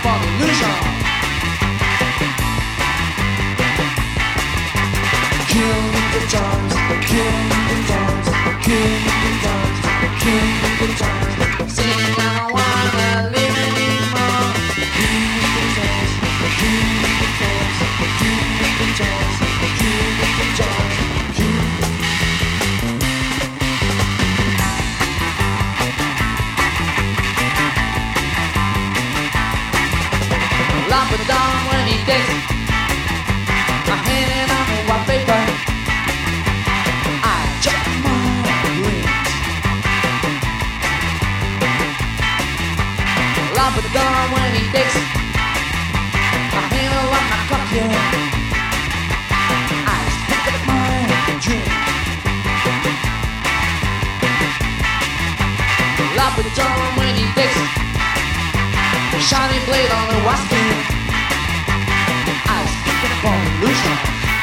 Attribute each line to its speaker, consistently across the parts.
Speaker 1: from illusion. Kill the drums, kill the drums, kill the drums, kill the drums. Sing, I don't wanna live anymore. Kill the drums, kill the drums, kill the drums, kill the drums, kill. Lock it down when he takes it. My hand on the wallpaper. I check my rings. Lock it down when he takes it. My hand on my cup here. I stick up my drink. Lock it down when he takes it. Shiny blade on the white skin. I stick it upon illusion.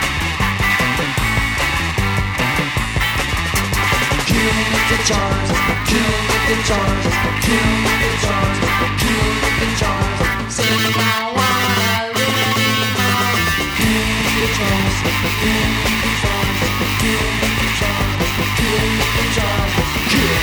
Speaker 1: Kill the charms, kill the charms, kill the charms, kill the charms. Sing, I wanna live anymore. Kill the charms, kill the charms, kill the charms, kill the charms, kill.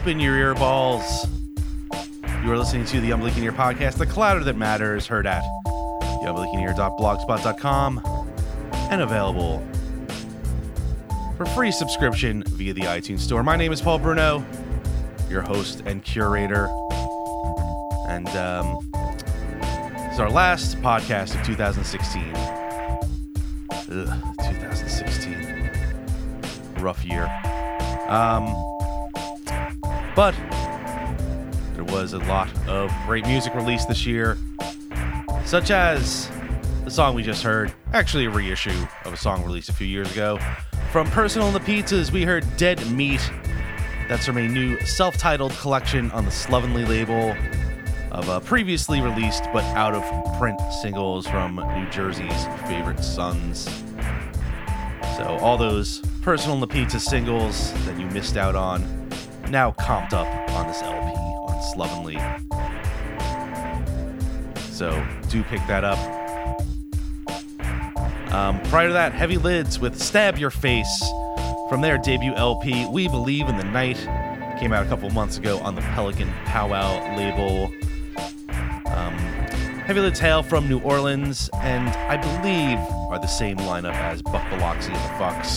Speaker 2: Open your ear balls. You are listening to the Unblinking Ear podcast, the Clouder That Matters, heard at theunblinkingear.blogspot.com and available for free subscription via the iTunes Store. My name is Paul Bruno, your host and curator. And this is our last podcast of 2016. 2016. Rough year. But there was a lot of great music released this year, such as the song we just heard, actually a reissue of a song released a few years ago. From Personal and the Pizzas, we heard Dead Meat. That's from a new self-titled collection on the Slovenly label of previously released but out-of-print singles from New Jersey's Favorite Sons. So all those Personal and the Pizza singles that you missed out on, now comped up on this LP on Slovenly. So do pick that up. Prior to that, Heavy Lids with Stab Your Face from their debut LP, We Believe in the Night. Came out a couple months ago on the Pelican Powwow label. Heavy Lids hail from New Orleans, and I believe are the same lineup as Buck Biloxi and the Fucks.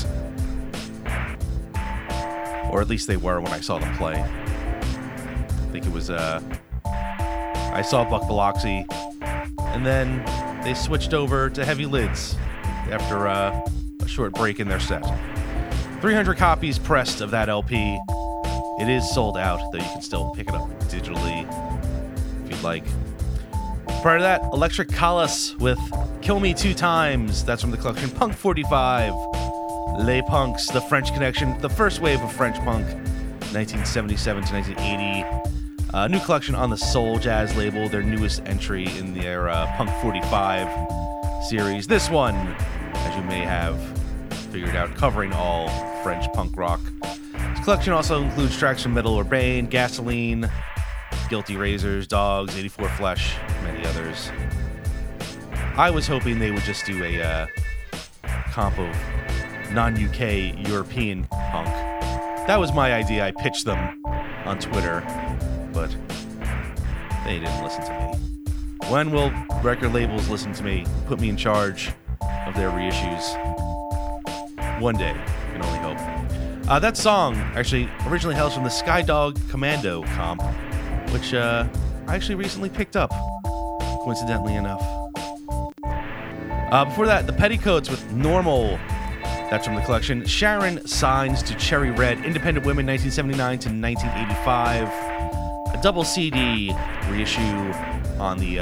Speaker 2: Or at least they were when I saw them play. I think it was, I saw Buck Biloxi, and then they switched over to Heavy Lids after a short break in their set. 300 copies pressed of that LP. It is sold out, though you can still pick it up digitally if you'd like. Prior to that, Electric Colossus with Kill Me Two Times. That's from the collection Punk 45. Les Punks, the French Connection, the first wave of French punk, 1977 to 1980. New collection on the Soul Jazz label, their newest entry in their Punk 45 series. This one, as you may have figured out, covering all French punk rock. This collection also includes tracks from Metal Urbane, Gasoline, Guilty Razors, Dogs, 84 Flesh, many others. I was hoping they would just do a comp of non-UK European punk. That was my idea. I pitched them on Twitter, but they didn't listen to me. When will record labels listen to me, put me in charge of their reissues? One day. You can only hope. That song actually originally hails from the Skydog Commando comp, which I actually recently picked up, coincidentally enough. Before that, the Petticoats with Normal. That's from the collection Sharon Signs to Cherry Red, Independent Women, 1979 to 1985. A double CD reissue on the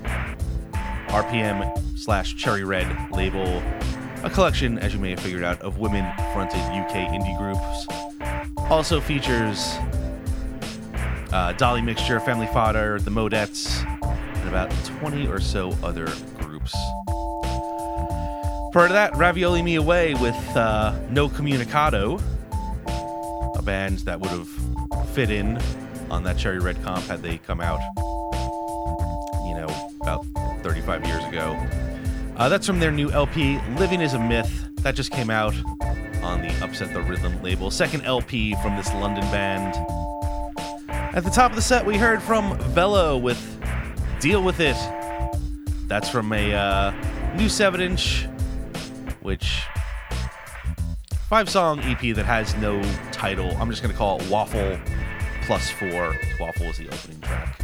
Speaker 2: RPM/Cherry Red label. A collection, as you may have figured out, of women-fronted UK indie groups. Also features Dolly Mixture, Family Fodder, The Modettes, and about 20 or so other groups. Prior to that, Ravioli Me Away with No Comunicado, a band that would have fit in on that Cherry Red comp had they come out, about 35 years ago. That's from their new LP, Living is a Myth. That just came out on the Upset the Rhythm label. Second LP from this London band. At the top of the set, we heard from Velo with Deal With It. That's from a new 7-inch, which 5-song EP that has no title. I'm just going to call it Waffle Plus 4. Waffle is the opening track.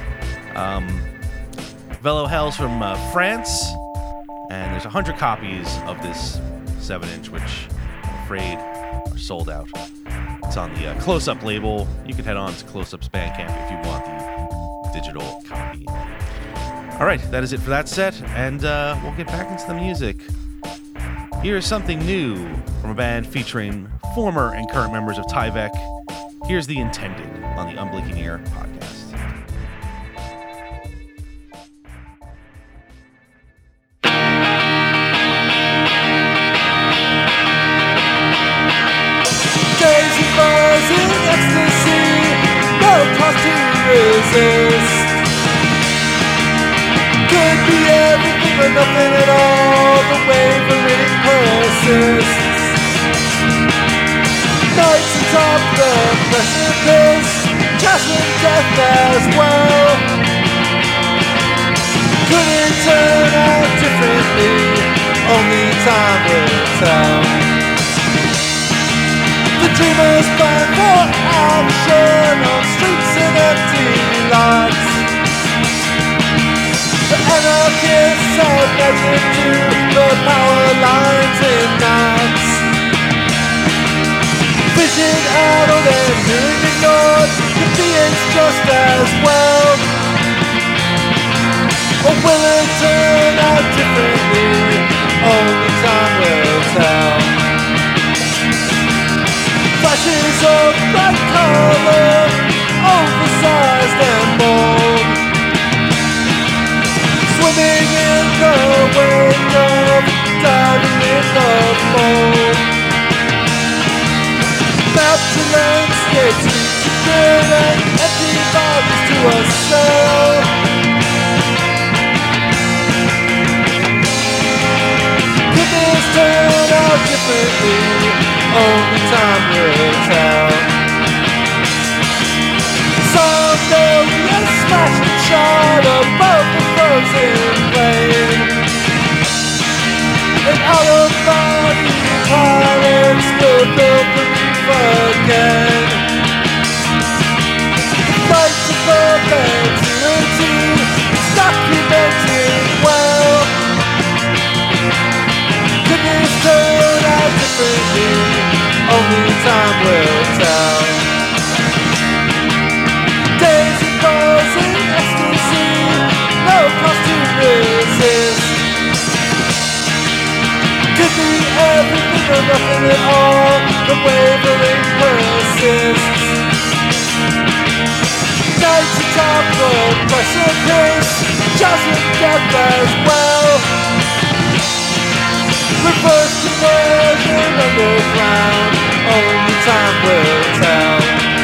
Speaker 2: Velo hails from France, and there's 100 copies of this 7-inch, which I'm afraid are sold out. It's on the Close Up label. You can head on to Close Up's Bandcamp if you want the digital copy. All right, that is it for that set, and we'll get back into the music. Here's something new from a band featuring former and current members of Tyvek. Here's The Intended on the Unblinking Ear podcast.
Speaker 1: Daisy buzz in ecstasy, no cost to resist. Could be everything or nothing at all, the wavering persists. Nights atop the precipice, Judgment death as well. Could it turn out differently? Only time will tell. The dreamers plan for action on streets and empty lots. The anarchists are measured to the power lines in knots. Vision out of them, hearing ignored, the beings just as well. Or will it turn out differently? Only time will tell. Flashes of bright color, oversized and bold, swimming in the wake of, diving in the fold. Mountain landscapes lead to good and empty bodies to a cell. Turn out differently, only time will tell. Someday we are smashing shot above the frozen plain, and out-of-body pilots will build the reef again. The fight to perpetuity is documented well. Turn out differently, only time will tell. Days of buzz and ecstasy, no cost to resist. Could be everything or nothing at all, the wavering persists. Nights atop the precipice, judgment death as well. Reverse conversion underground, only time will tell.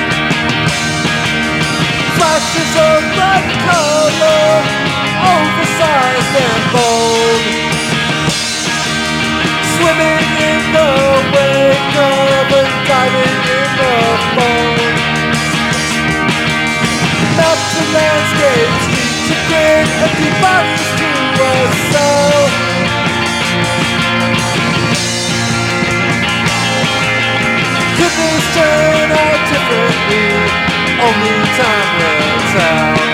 Speaker 1: Flashes of bright color, oversized and bold, swimming in the wake of and diving in the fold. Mountain landscapes lead to great empty bodies to a cell. Could this turn out differently? Only time will tell.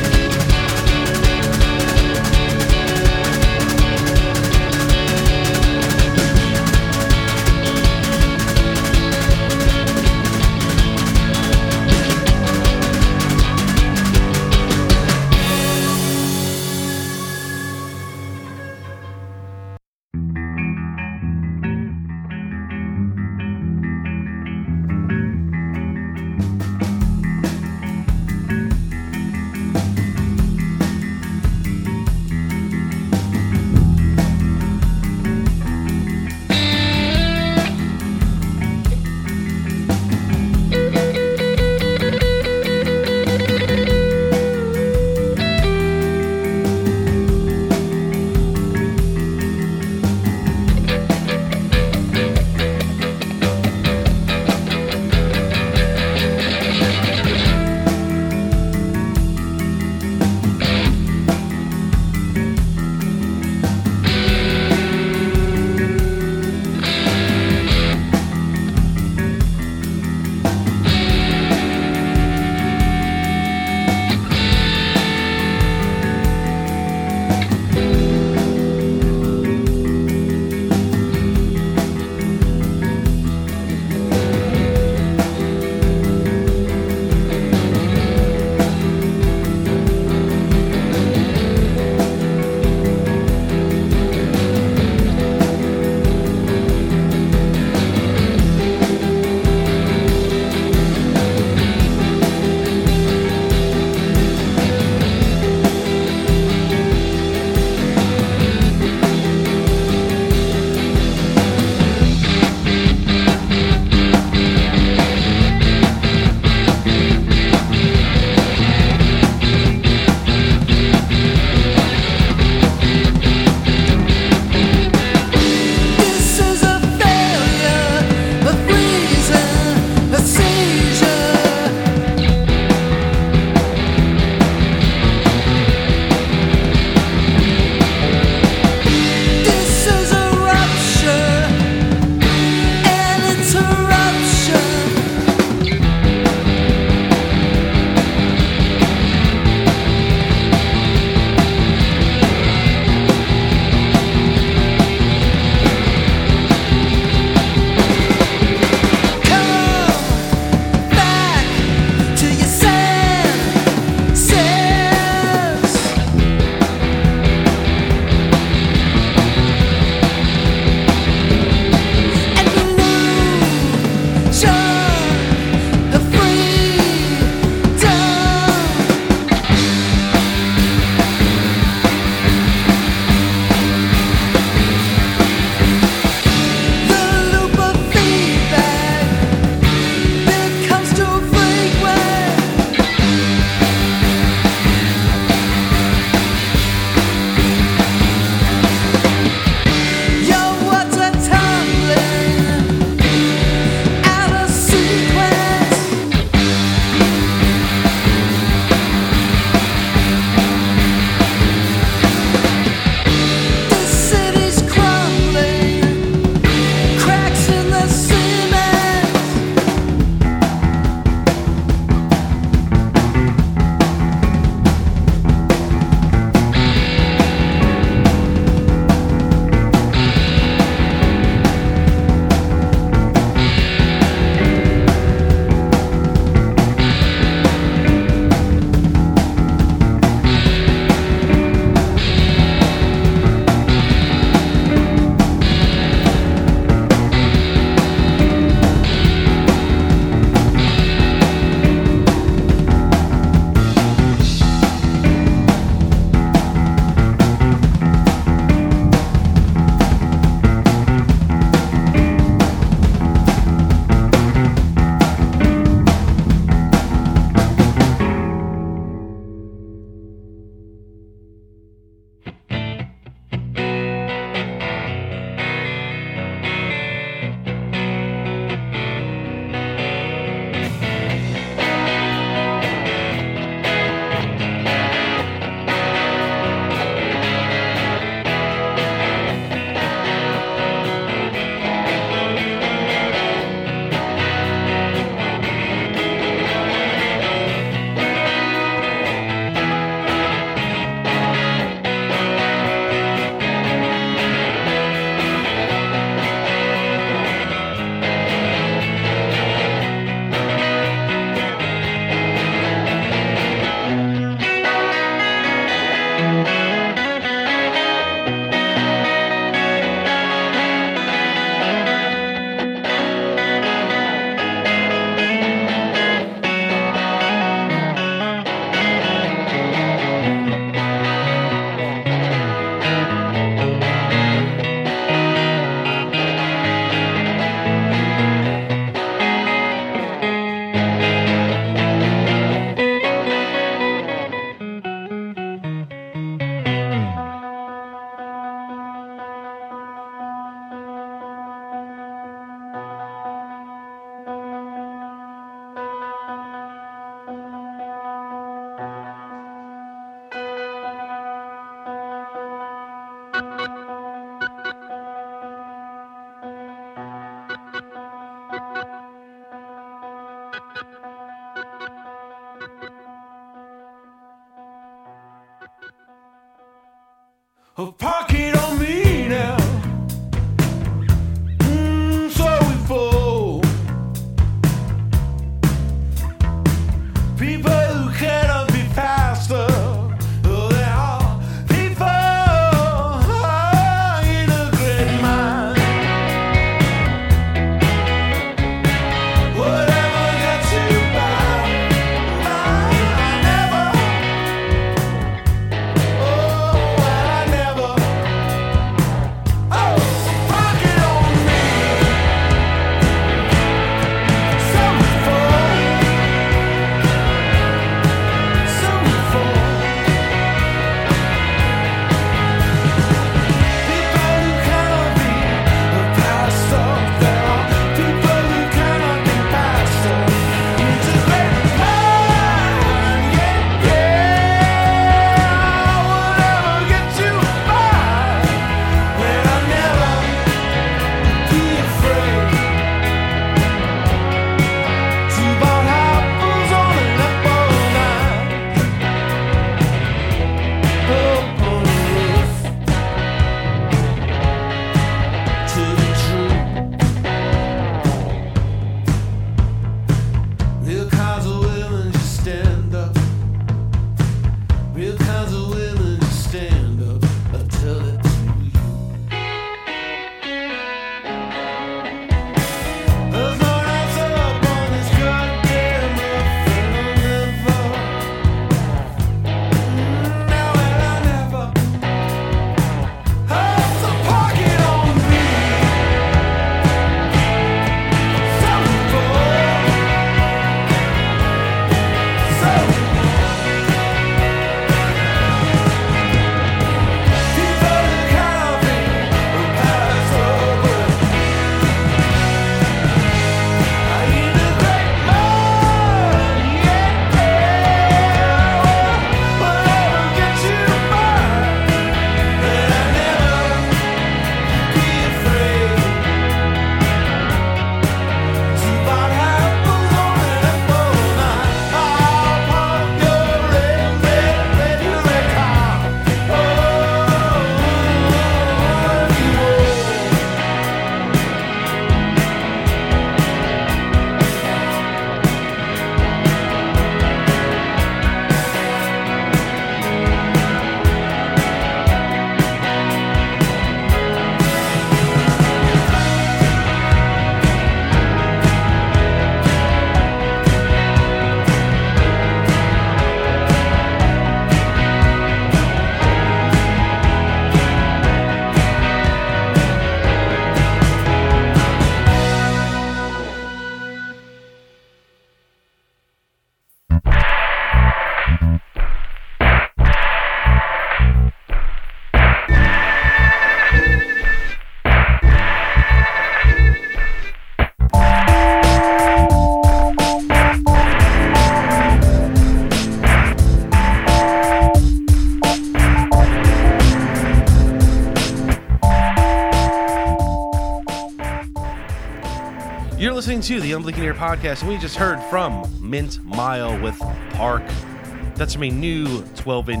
Speaker 2: You're listening to the Unblinking Ear podcast, and we just heard from Mint Mile with Park. That's from a new 12-inch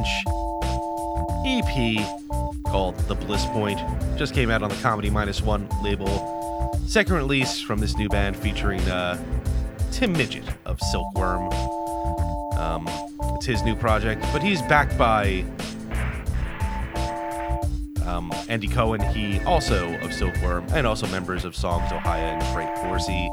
Speaker 2: EP called The Bliss Point. Just came out on the Comedy Minus One label. Second release from this new band featuring Tim Midget of Silkworm. It's his new project, but he's backed by Andy Cohen, he also of Silkworm, and also members of Songs Ohio and Trey Corsi.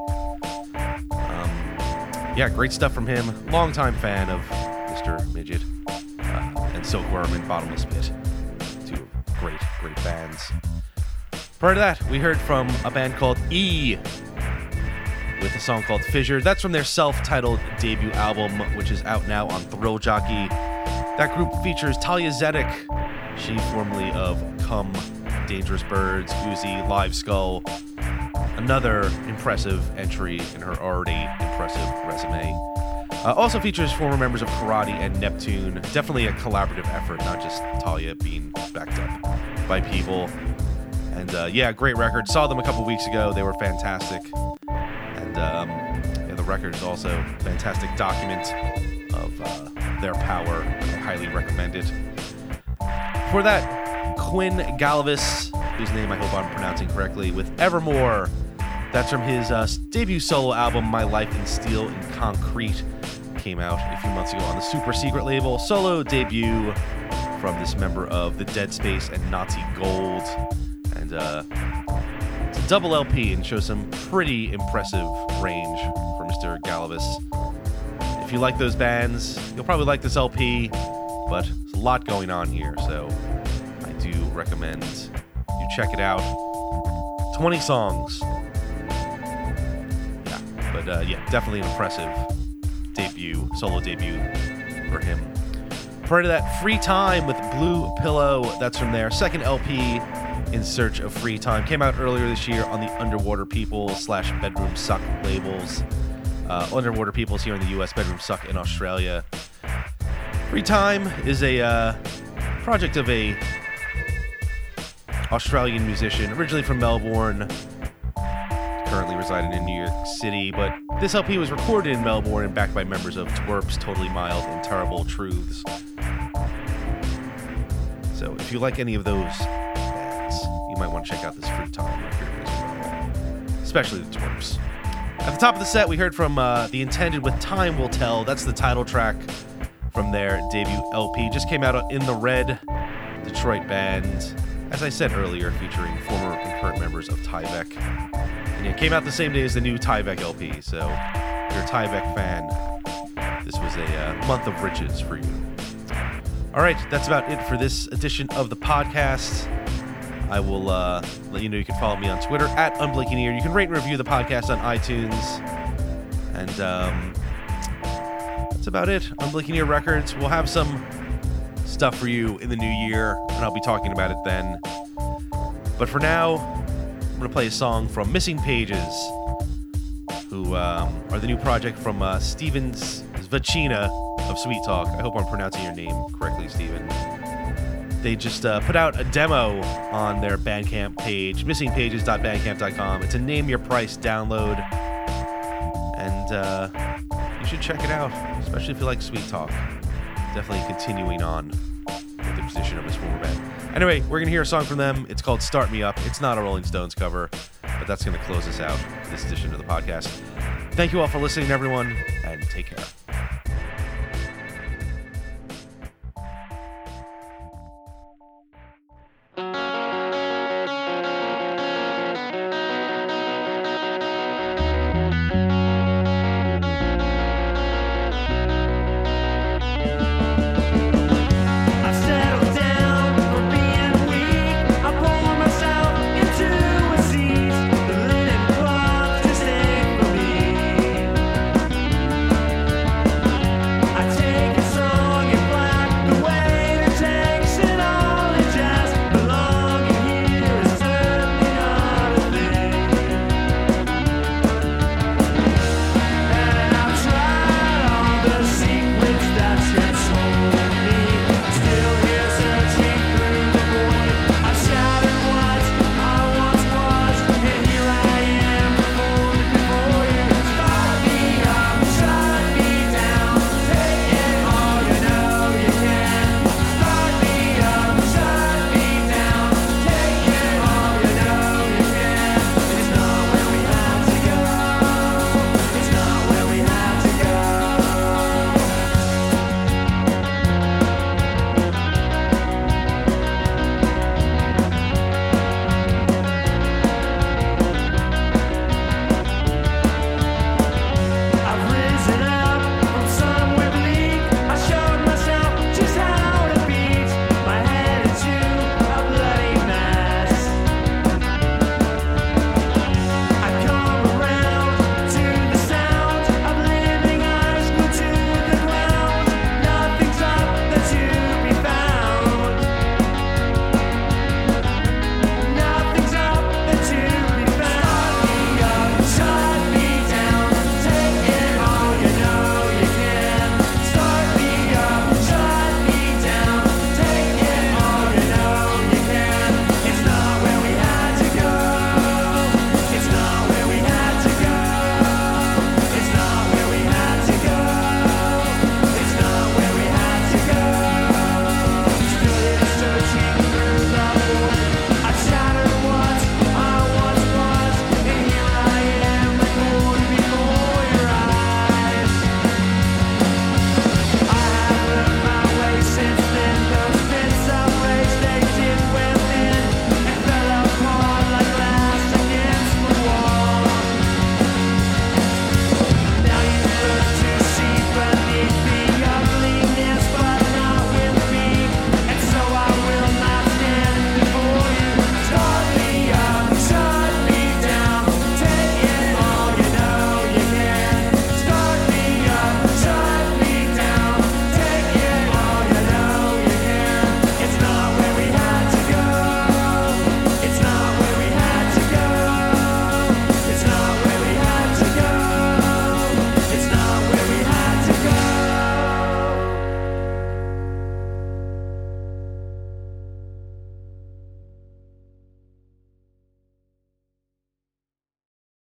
Speaker 2: Yeah, great stuff from him. Longtime fan of Mr. Midget and Silkworm and Bottomless Pit. Two great bands. Prior to that, we heard from a band called E with a song called Fissure. That's from their self-titled debut album, which is out now on Thrill Jockey. That group features Talia Zedek, she formerly of Come, Dangerous Birds, Uzi, Live Skull. Another impressive entry in her already impressive resume. Also features former members of Karate and Neptune. Definitely a collaborative effort, not just Talia being backed up by people. And yeah, great record. Saw them a couple weeks ago. They were fantastic. And yeah, the record is also a fantastic document of their power. I highly recommend it. Before that, Quinn Galvis, whose name I hope I'm pronouncing correctly, with Evermore. That's from his debut solo album, My Life in Steel and Concrete. Came out a few months ago on the Super Secret label. Solo debut from this member of the Dead Space and Nazi Gold. And it's a double LP and shows some pretty impressive range for Mr. Galvis. If you like those bands, you'll probably like this LP, but there's a lot going on here, so I do recommend you check it out. 20 songs. Yeah, but yeah, definitely an impressive solo debut for him. Prior to that, Free Time with Blue Pillow. That's from their second LP, In Search of Free Time. Came out earlier this year on the Underwater People / Bedroom Suck labels. Underwater People's here in the US, Bedroom Suck in Australia. Free Time is a project of a Australian musician, originally from Melbourne, currently residing in New York City, but this LP was recorded in Melbourne and backed by members of Twerps, Totally Mild, and Terrible Truths. So if you like any of those bands, you might want to check out this Free Time record as well, especially the Twerps. At the top of the set, we heard from The Intended with Time Will Tell. That's the title track from their debut LP. Just came out In the Red, Detroit band, as I said earlier, featuring former and current members of Tyvek. And it came out the same day as the new Tyvek LP, so if you're a Tyvek fan, this was a month of riches for you. All right, that's about it for this edition of the podcast. I will let you know you can follow me on Twitter at Unblinking Ear. You can rate and review the podcast on iTunes. And that's about it. Unblinking Ear Records. We'll have some stuff for you in the new year, and I'll be talking about it then. But for now, I'm going to play a song from Missing Pages, who are the new project from Steven Zvacina of Sweet Talk. I hope I'm pronouncing your name correctly, Steven. They just put out a demo on their Bandcamp page, missingpages.bandcamp.com. It's a name your price download, and you should check it out, especially if you like Sweet Talk. Definitely continuing on with the position of his former band. Anyway, we're going to hear a song from them. It's called Start Me Up. It's not a Rolling Stones cover, but that's going to close us out for this edition of the podcast. Thank you all for listening, everyone, and take care.